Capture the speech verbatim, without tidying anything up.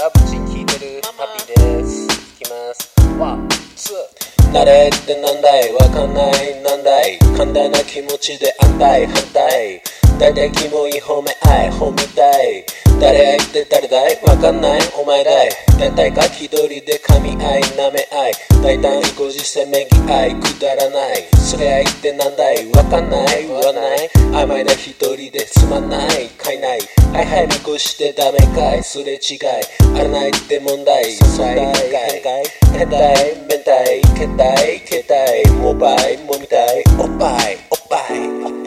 ラブチン聞いてるハッピーです。いきますワンツー。慣れってなんだいわかんないなんだい簡単な気持ちで安泰反対だいたいキモい褒め合い褒めたい誰って誰だいわかんないお前だい大体か気取りで噛み合い舐め合い大胆にごじせめぎ合いくだらないそれ合いってなんだいわかんない言わない甘いな一人でつまんない買いないはいはい見越してダメかいすれ違いあらないって問題存在変態変態明太携帯携帯モバイルもみたいおっぱいおっぱい